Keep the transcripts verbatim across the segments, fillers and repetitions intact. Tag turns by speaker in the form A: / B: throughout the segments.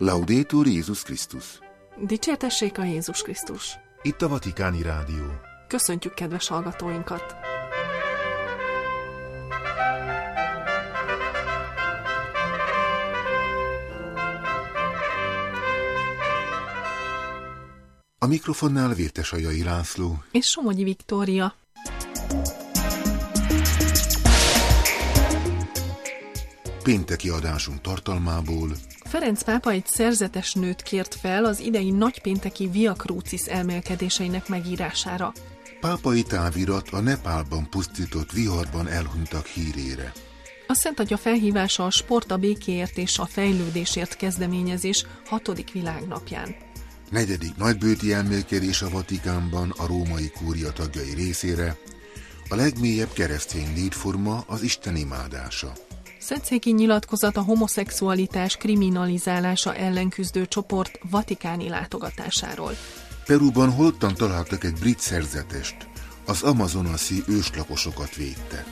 A: Laudetur Jézus Krisztus.
B: Dicsértessék a Jézus Krisztus.
A: Itt a Vatikáni Rádió.
B: Köszöntjük kedves hallgatóinkat!
A: A mikrofonnál Vértesajai László
B: és Somogyi Viktória.
A: Pénteki adásunk tartalmából:
B: Ferenc pápa egy szerzetes nőt kért fel az idei nagypénteki Via Crucis elmélkedéseinek megírására.
A: Pápai távirat a Nepálban pusztított viharban elhunytak hírére.
B: A Szent Atya felhívása a Sport a békéért és a fejlődésért kezdeményezés hatodik világnapján.
A: Negyedik nagybőti elmélkedés a Vatikánban a római kúria tagjai részére. A legmélyebb keresztény létforma az Isten imádása.
B: Szentszéki nyilatkozat a homoszexualitás kriminalizálása ellen küzdő csoport vatikáni látogatásáról.
A: Perúban holtan találtak egy brit szerzetest, az amazonasi őslakosokat védte.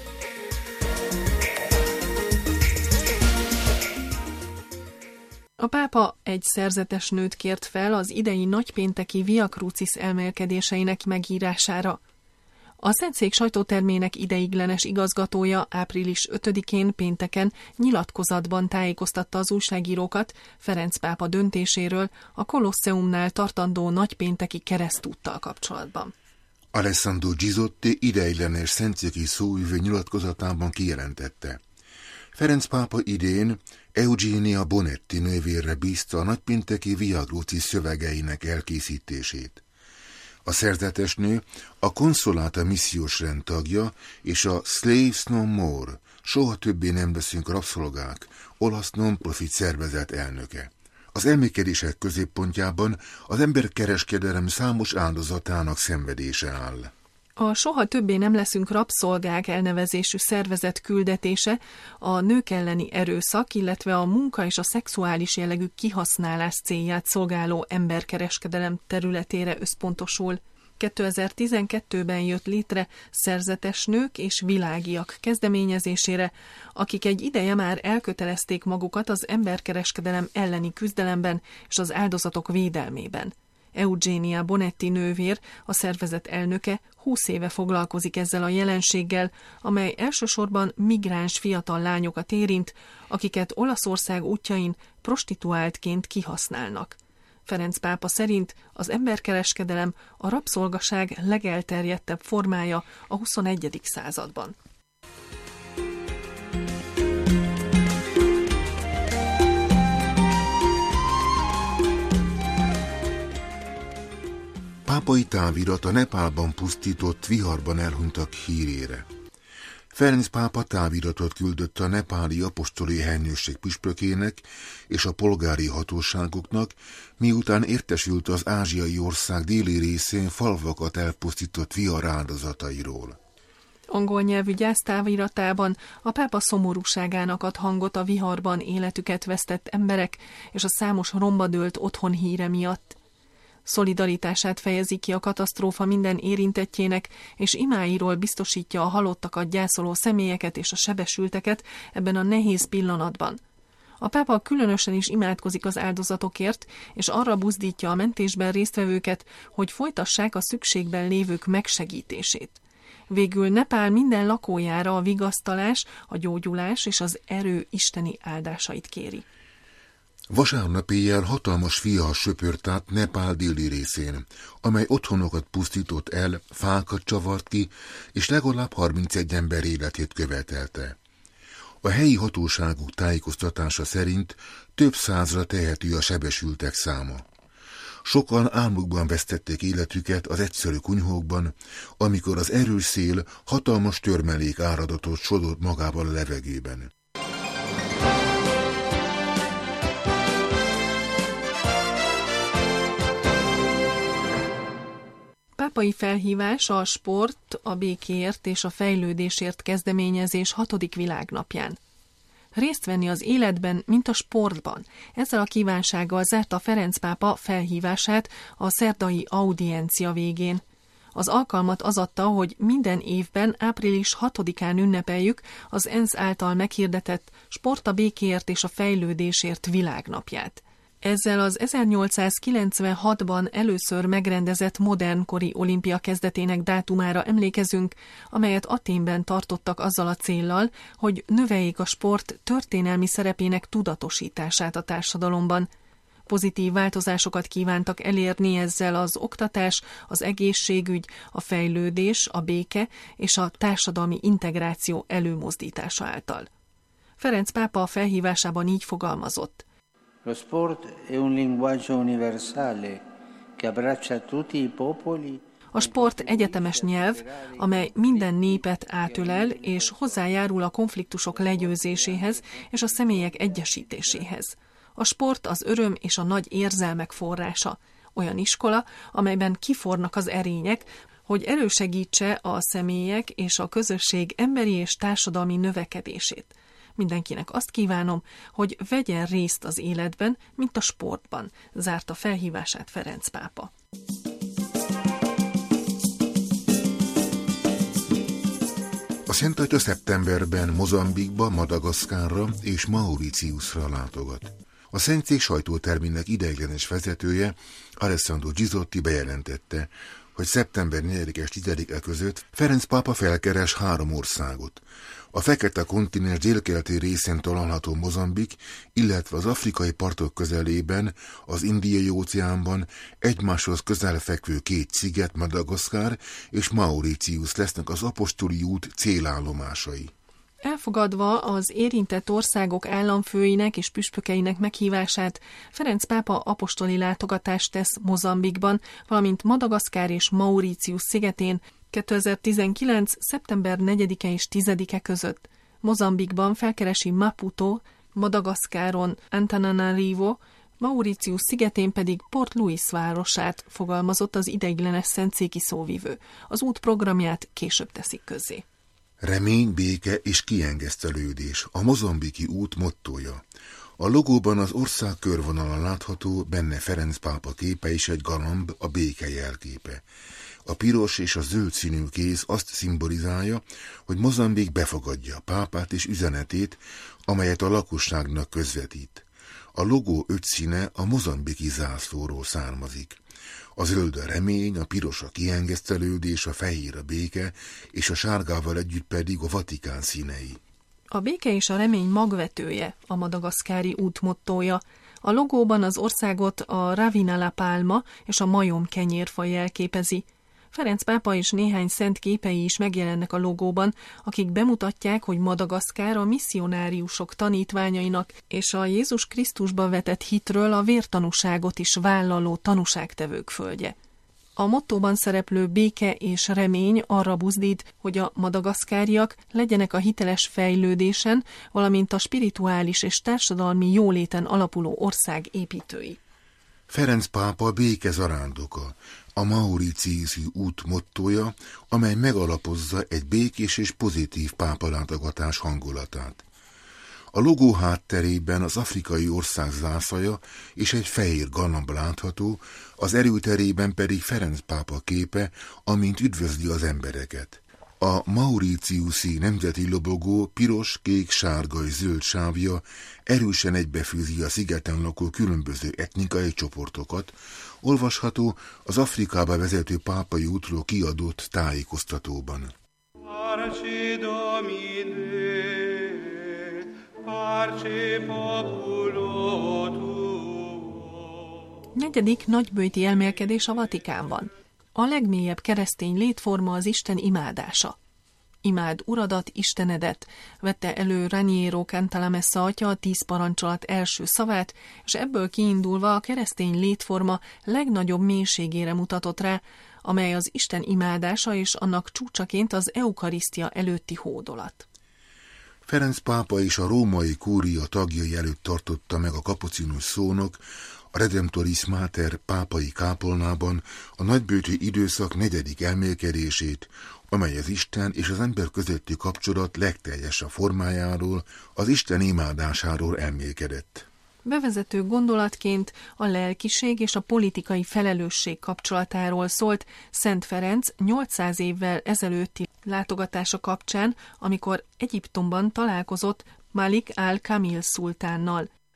B: A pápa egy szerzetes nőt kért fel az idei nagypénteki Via Crucis elmélkedéseinek megírására. A Szentszék sajtótermének ideiglenes igazgatója április ötödikén pénteken nyilatkozatban tájékoztatta az újságírókat Ferenc pápa döntéséről a Kolosseumnál tartandó nagypénteki keresztúttal kapcsolatban.
A: Alessandro Gisotti ideiglenes szentszéki szóvivő nyilatkozatában kijelentette: Ferenc pápa idén Eugenia Bonetti nővérre bízta a nagypénteki Via Crucis szövegeinek elkészítését. A szerzetesnő a Consolata missziós rend tagja és a Slaves No More, soha többé nem leszünk rabszolgák, olasz non-profit szervezet elnöke. Az elmélkedések középpontjában az emberkereskedelem számos áldozatának szenvedése áll.
B: A Soha többé nem leszünk rabszolgák elnevezésű szervezet küldetése a nők elleni erőszak, illetve a munka és a szexuális jellegű kihasználás célját szolgáló emberkereskedelem területére összpontosul. kétezer-tizenkettőben jött létre szerzetes nők és világiak kezdeményezésére, akik egy ideje már elkötelezték magukat az emberkereskedelem elleni küzdelemben és az áldozatok védelmében. Eugenia Bonetti nővér, a szervezet elnöke, húsz éve foglalkozik ezzel a jelenséggel, amely elsősorban migráns fiatal lányokat érint, akiket Olaszország útjain prostituáltként kihasználnak. Ferenc pápa szerint az emberkereskedelem a rabszolgaság legelterjedtebb formája a huszonegyedik században.
A: Pápai távirat a Nepálban pusztított viharban elhunytak hírére. Ferenc pápa táviratot küldött a nepáli apostoli helynőség püspökének és a polgári hatóságoknak, miután értesült az ázsiai ország déli részén falvakat elpusztított vihar áldozatairól.
B: Angol nyelvű gyásztáviratában a pápa szomorúságának ad hangot a viharban életüket vesztett emberek és a számos romba dőlt otthon híre miatt. Szolidaritását fejezi ki a katasztrófa minden érintettjének, és imáiról biztosítja a halottakat gyászoló személyeket és a sebesülteket ebben a nehéz pillanatban. A pápa különösen is imádkozik az áldozatokért, és arra buzdítja a mentésben résztvevőket, hogy folytassák a szükségben lévők megsegítését. Végül Nepál minden lakójára a vigasztalás, a gyógyulás és az erő isteni áldásait kéri.
A: Vasárnap éjjel hatalmas vihar söpört át Nepál déli részén, amely otthonokat pusztított el, fákat csavart ki, és legalább harmincegy ember életét követelte. A helyi hatóságok tájékoztatása szerint több százra tehető a sebesültek száma. Sokan álmukban vesztették életüket az egyszerű kunyhókban, amikor az erős szél hatalmas törmelék áradatot sodort magával a levegőben.
B: Pápai felhívás a Sport a békéért és a fejlődésért kezdeményezés hatodik világnapján. Részt venni az életben, mint a sportban. Ezzel a kívánsággal zárta Ferenc pápa felhívását a szerdai audiencia végén. Az alkalmat az adta, hogy minden évben április hatodikán ünnepeljük az ENSZ által meghirdetett Sport a békéért és a fejlődésért világnapját. Ezzel az ezernyolcszázkilencvenhatban először megrendezett modernkori olimpia kezdetének dátumára emlékezünk, amelyet Athénben tartottak azzal a céllal, hogy növeljék a sport történelmi szerepének tudatosítását a társadalomban. Pozitív változásokat kívántak elérni ezzel az oktatás, az egészségügy, a fejlődés, a béke és a társadalmi integráció előmozdítása által. Ferenc pápa a felhívásában így fogalmazott.
C: Lo sport è un linguaggio universale che abbraccia tutti i popoli.
B: A sport egyetemes nyelv, amely minden népet átölel és hozzájárul a konfliktusok legyőzéséhez és a személyek egyesítéséhez. A sport az öröm és a nagy érzelmek forrása, olyan iskola, amelyben kifornak az erények, hogy elősegítse a személyek és a közösség emberi és társadalmi növekedését. Mindenkinek azt kívánom, hogy vegyen részt az életben, mint a sportban, zárta felhívását Ferenc pápa.
A: A Szent Atya szeptemberben Mozambikba, Madagaszkárra és Mauritiusra látogat. A Szentszék sajtótermének ideiglenes vezetője, Alessandro Gizotti bejelentette, hogy szeptember negyedike és tizedike között Ferenc pápa felkeres három országot. A fekete kontinens délkeleti részén található Mozambik, illetve az afrikai partok közelében, az Indiai óceánban egymáshoz közel fekvő két sziget, Madagaszkár és Mauritius lesznek az apostoli út célállomásai.
B: Elfogadva az érintett országok államfőinek és püspökeinek meghívását, Ferenc pápa apostoli látogatást tesz Mozambikban, valamint Madagaszkár és Mauritius szigetén kétezer-tizenkilenc. szeptember negyedike és tizedike között. Mozambikban felkeresi Maputo, Madagaszkáron Antananarivo, Mauritius szigetén pedig Port Louis városát, fogalmazott az ideiglenes szentszéki szóvivő. Az út programját később teszik közzé.
A: Remény, béke és kiengesztelődés, a mozambiki út mottója. A logóban az ország körvonala látható, benne Ferenc pápa képe és egy galamb, a béke jelképe. A piros és a zöld színű kéz azt szimbolizálja, hogy Mozambik befogadja a pápát és üzenetét, amelyet a lakosságnak közvetít. A logó öt színe a mozambiki zászlóról származik. A zöld a remény, a piros a kiengesztelődés, a fehér a béke, és a sárgával együtt pedig a Vatikán színei.
B: A béke és a remény magvetője, a madagaszkári út mottója. A logóban az országot a Ravinala pálma és a majom kenyérfa jelképezi. Ferenc pápa és néhány szent képei is megjelennek a logóban, akik bemutatják, hogy Madagaszkár a misszionáriusok tanítványainak és a Jézus Krisztusba vetett hitről a vértanúságot is vállaló tanúságtevők földje. A mottóban szereplő béke és remény arra buzdít, hogy a madagaszkáriak legyenek a hiteles fejlődésen, valamint a spirituális és társadalmi jóléten alapuló ország építői.
A: Ferenc pápa béke zarándoka, a Mauritiusi út mottója, amely megalapozza egy békés és pozitív pápalátogatás hangulatát. A logó hátterében az afrikai ország zászlaja és egy fehér galamb látható, az erőterében pedig Ferenc pápa képe, amint üdvözli az embereket. A Mauritiusi nemzeti lobogó piros, kék, sárga és zöld sávja erősen egybefűzi a szigeten lakó különböző etnikai csoportokat, olvasható az Afrikába vezető pápai útról kiadott tájékoztatóban.
B: Negyedik nagyböjti elmélkedés a Vatikánban. A legmélyebb keresztény létforma az Isten imádása. Imád Uradat, Istenedet, vette elő Raniero Cantalamessa atya a tíz parancsolat első szavát, és ebből kiindulva a keresztény létforma legnagyobb mélységére mutatott rá, amely az Isten imádása és annak csúcsaként az eukarisztia előtti hódolat.
A: Ferenc pápa és a római kúria tagjai előtt tartotta meg a kapucinus szónok a Redemptoris Mater pápai kápolnában a nagyböjti időszak negyedik elmélkedését, amely az Isten és az ember közötti kapcsolat legteljesebb formájáról, az Isten imádásáról elmélkedett.
B: Bevezető gondolatként a lelkiség és a politikai felelősség kapcsolatáról szólt Szent Ferenc nyolcszáz évvel ezelőtti látogatása kapcsán, amikor Egyiptomban találkozott Malik al-Kamil szultánnal.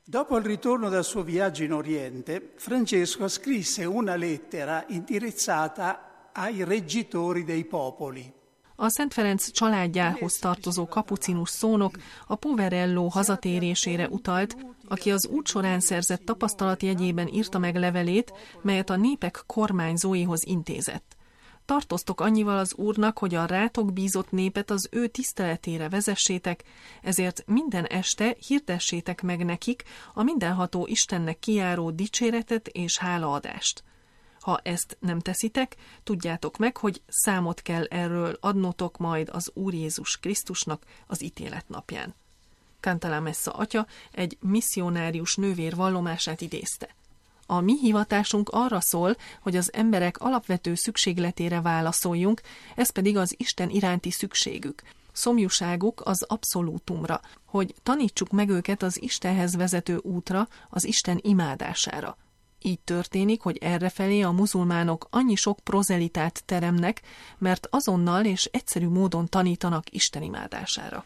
D: Dopo il ritorno dal suo viaggio in Oriente, Francesco scrisse una lettera indirizzata ai reggitori dei popoli.
B: A Szent Ferenc családjához tartozó kapucinus szónok a Poverello hazatérésére utalt, aki az út során szerzett tapasztalat jegyében írta meg levelét, melyet a népek kormányzóihoz intézett. Tartoztok annyival az Úrnak, hogy a rátok bízott népet az ő tiszteletére vezessétek, ezért minden este hirdessétek meg nekik a mindenható Istennek kijáró dicséretet és hálaadást. Ha ezt nem teszitek, tudjátok meg, hogy számot kell erről adnotok majd az Úr Jézus Krisztusnak az ítélet napján. Cantalamessa atya egy misszionárius nővér vallomását idézte. A mi hivatásunk arra szól, hogy az emberek alapvető szükségletére válaszoljunk, ez pedig az Isten iránti szükségük. Szomjúságuk az abszolútumra, hogy tanítsuk meg őket az Istenhez vezető útra, az Isten imádására. Így történik, hogy errefelé a muzulmánok annyi sok prozelitát teremnek, mert azonnal és egyszerű módon tanítanak Isten imádására.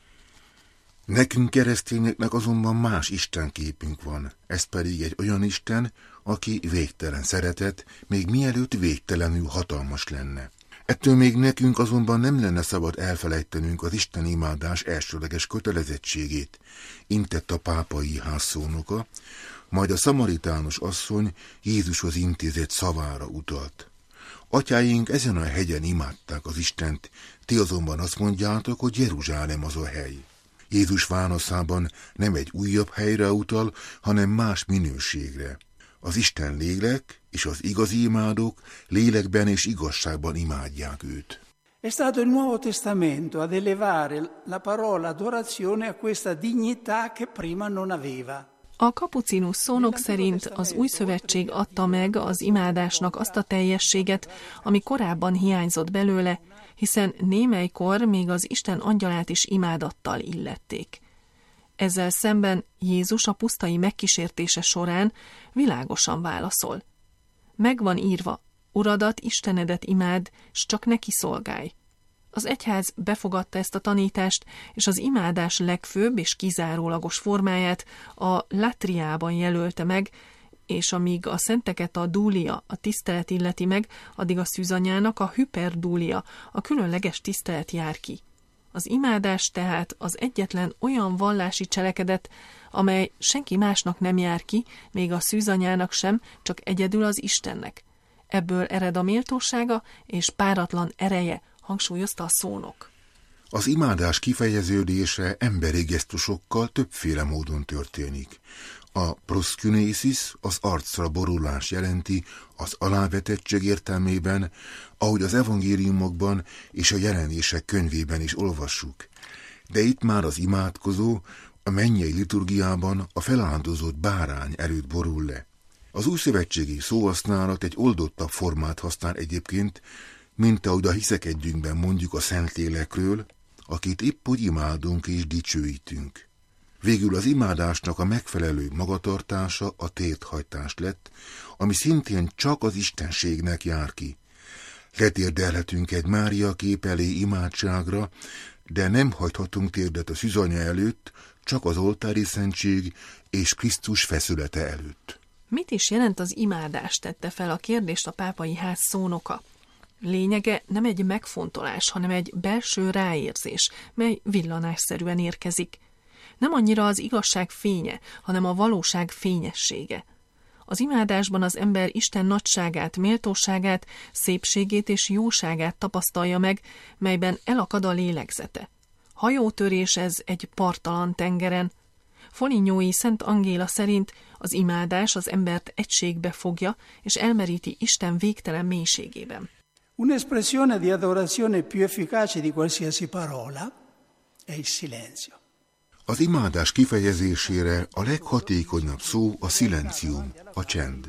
A: Nekünk keresztényeknek azonban más istenképünk van, ez pedig egy olyan Isten, aki végtelen szeretet, még mielőtt végtelenül hatalmas lenne. Ettől még nekünk azonban nem lenne szabad elfelejtenünk az Isten imádás elsőleges kötelezettségét, intett a pápai ház szónoka, majd a szamaritános asszony Jézushoz intézett szavára utalt. Atyáink ezen a hegyen imádták az Istent, ti azonban azt mondjátok, hogy Jeruzsálem az a hely. Jézus válaszában nem egy újabb helyre utal, hanem más minőségre. Az Isten lélek és az igazi imádók lélekben és igazságban imádják őt.
D: È stato il Nuovo Testamento ad elevare la parola adorazione a questa dignità che prima non aveva.
B: A kapucinus szónok szerint az új szövetség adta meg az imádásnak azt a teljességet, ami korábban hiányzott belőle, hiszen némelykor még az Isten angyalát is imádattal illették. Ezzel szemben Jézus a pusztai megkísértése során világosan válaszol. Megvan írva, Uradat, Istenedet imád, s csak neki szolgálj. Az egyház befogadta ezt a tanítást, és az imádás legfőbb és kizárólagos formáját a latriában jelölte meg, és amíg a szenteket a dúlia, a tisztelet illeti meg, addig a szűzanyának a hüperdúlia, a különleges tisztelet jár ki. Az imádás tehát az egyetlen olyan vallási cselekedet, amely senki másnak nem jár ki, még a szűzanyának sem, csak egyedül az Istennek. Ebből ered a méltósága és páratlan ereje, hangsúlyozta a szónok.
A: Az imádás kifejeződése emberi gesztusokkal többféle módon történik. A proszkünészis az arcra borulás jelenti az alávetettség értelmében, ahogy az evangéliumokban és a jelenések könyvében is olvassuk. De itt már az imádkozó a mennyei liturgiában a feláldozott bárány előtt borul le. Az újszövetségi szóhasználat egy oldottabb formát használ egyébként, mint ahogy a hiszekedjünkben mondjuk a Szentlélekről, akit épp úgy imádunk és dicsőítünk. Végül az imádásnak a megfelelő magatartása a térdhajtás lett, ami szintén csak az istenségnek jár ki. Letérdelhetünk egy Mária kép elé imádságra, de nem hagyhatunk térdet a szűzanya előtt, csak az oltári szentség és Krisztus feszülete előtt.
B: Mit is jelent az imádás, tette fel a kérdést a pápai ház szónoka. Lényege nem egy megfontolás, hanem egy belső ráérzés, mely villanásszerűen érkezik. Nem annyira az igazság fénye, hanem a valóság fényessége. Az imádásban az ember Isten nagyságát, méltóságát, szépségét és jóságát tapasztalja meg, melyben elakad a lélegzete. Hajótörés ez egy parttalan tengeren. Folignói Szent Angéla szerint az imádás az embert egységbe fogja, és elmeríti Isten végtelen mélységében.
D: Un'espressione di adorazione più efficace di qualsiasi parola è il silenzio.
A: Az imádás kifejezésére a leghatékonyabb szó a szilencium, a csend.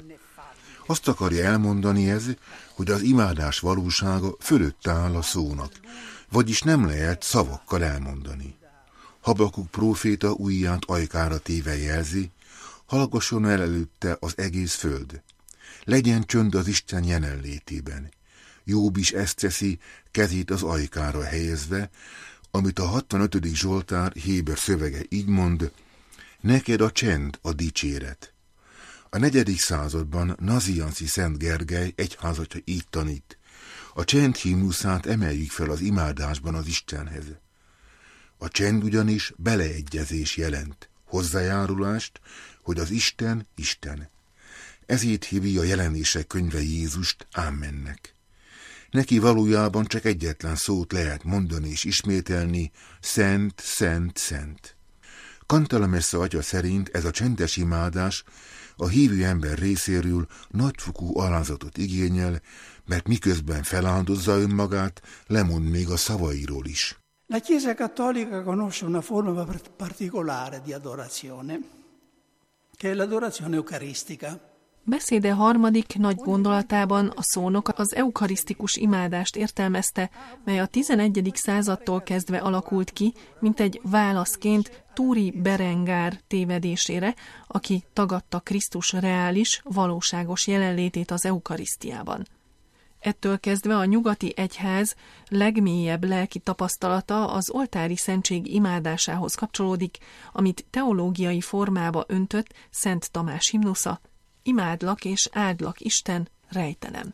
A: Azt akarja elmondani ez, hogy az imádás valósága fölött áll a szónak, vagyis nem lehet szavakkal elmondani. Habakuk próféta ujját ajkára téve jelzi, hallgasson el előtte az egész föld. Legyen csönd az Isten jelenlétében. Jobb is ezt teszi, kezét az ajkára helyezve, amit a hatvanötödik Zsoltár héber szövege így mond: neked a csend a dicséret. A negyedik században Nazianzi Szent Gergely egyházatja így tanít. A csend himnuszát emeljük fel az imádásban az Istenhez. A csend ugyanis beleegyezés jelent, hozzájárulást, hogy az Isten Isten. Ezért hívja a Jelenések könyve Jézust Ámennek. Neki valójában csak egyetlen szót lehet mondani és ismételni, szent, szent, szent. Cantalamessa atya szerint ez a csendes imádás a hívő ember részéről nagyfokú alázatot igényel, mert miközben feláldozza önmagát, lemond még a szavairól is.
D: La Chiesa Cattolica conosce una forma particolare di adorazione, che è l'adorazione eucaristica.
B: Beszéde harmadik nagy gondolatában a szónok az eukarisztikus imádást értelmezte, mely a tizenegyedik századtól kezdve alakult ki, mint egy válaszként Túri Berengár tévedésére, aki tagadta Krisztus reális, valóságos jelenlétét az eukarisztiában. Ettől kezdve a nyugati egyház legmélyebb lelki tapasztalata az oltári szentség imádásához kapcsolódik, amit teológiai formába öntött Szent Tamás himnusza, imádlak és áldlak Isten, rejtelem.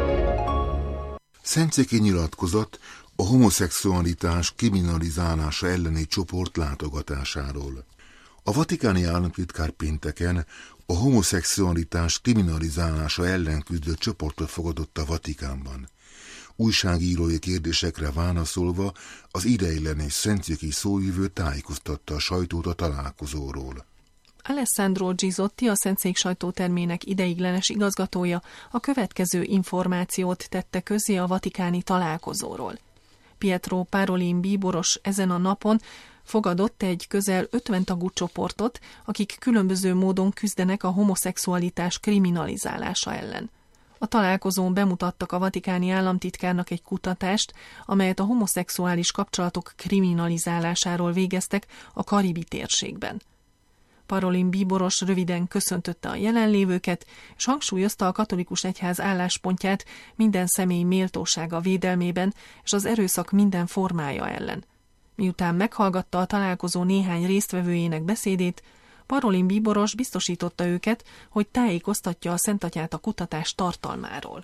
A: Szentszéki nyilatkozat a homoszexualitás kriminalizálása elleni csoport látogatásáról. A vatikáni államtitkár pénteken a homoszexualitás kriminalizálása ellen küzdő csoportot fogadott a Vatikánban. Újságírói kérdésekre válaszolva az ideiglenes szentszéki szóvivő tájékoztatta a sajtót a találkozóról.
B: Alessandro Gisotti, a Szentszék sajtótermének ideiglenes igazgatója a következő információt tette közzé a vatikáni találkozóról. Pietro Parolin bíboros ezen a napon fogadott egy közel ötven tagú csoportot, akik különböző módon küzdenek a homoszexualitás kriminalizálása ellen. A találkozón bemutattak a vatikáni államtitkárnak egy kutatást, amelyet a homoszexuális kapcsolatok kriminalizálásáról végeztek a karibi térségben. Parolin bíboros röviden köszöntötte a jelenlévőket, és hangsúlyozta a katolikus egyház álláspontját minden személy méltósága védelmében és az erőszak minden formája ellen. Miután meghallgatta a találkozó néhány résztvevőjének beszédét, Parolin bíboros biztosította őket, hogy tájékoztatja a Szentatyát a kutatás tartalmáról.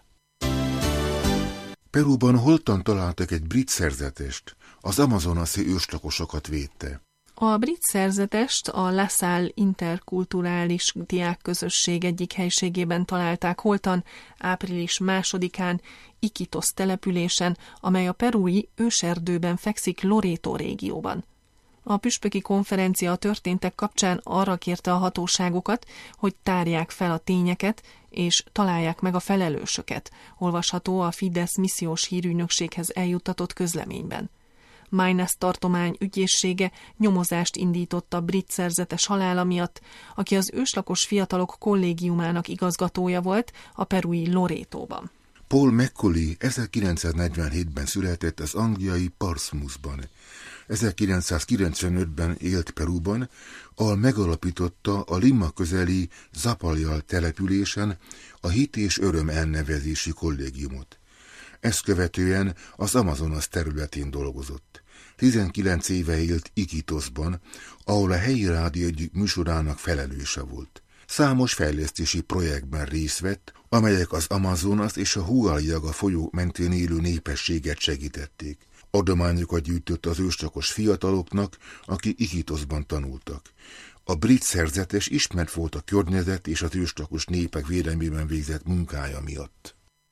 A: Perúban holtan találtak egy brit szerzetest, az amazonasi őslakosokat védte.
B: A brit szerzetest a La Salle interkulturális diákközösség egyik helységében találták holtan április másodikán Iquitos településen, amely a perui őserdőben fekszik Loreto régióban. A püspöki konferencia a történtek kapcsán arra kérte a hatóságokat, hogy tárják fel a tényeket és találják meg a felelősöket, olvasható a Fidesz missziós hírügynökséghez eljuttatott közleményben. Maynes tartomány ügyészsége nyomozást indított a brit szerzetes halála miatt, aki az őslakos fiatalok kollégiumának igazgatója volt a perui Loretóban.
A: Paul Macaulay ezerkilencszáznegyvenhétben született az angliai Portsmouthban. ezerkilencszázkilencvenötben élt Perúban, ahol megalapította a Lima közeli Zapaljal településen a Hit és Öröm elnevezési kollégiumot. Ezt követően az Amazonas területén dolgozott. tizenkilenc éve élt Iquitosban, ahol a helyi rádió egyik műsorának felelőse volt. Számos fejlesztési projektben részt vett, amelyek az Amazonas és a Huallaga folyó mentén élő népességet segítették. Adományokat gyűjtött az őslakos fiataloknak, akik Iquitosban tanultak. A brit szerzetes ismert volt a környezet és az őslakos népek védelmében végzett munkája miatt.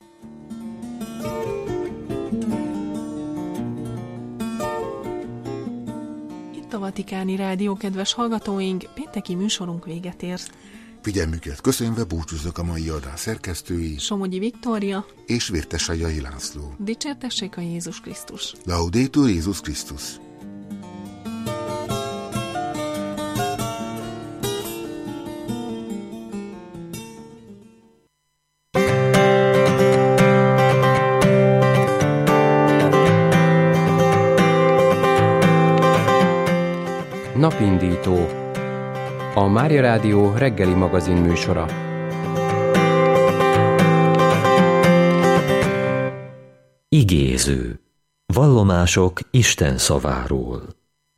B: Itt a Vatikáni Rádió, kedves hallgatóink, pénteki műsorunk véget ért.
A: Figyelmüket köszönve búcsúzok a mai adás szerkesztői,
B: Somogyi Viktória
A: és Vértesajai László.
B: Dicsértessék a Jézus Krisztus!
A: Laudetur Jézus Krisztus!
E: Napindító, a Mária Rádió reggeli magazin műsora.
F: Igéző. Vallomások Isten szaváról.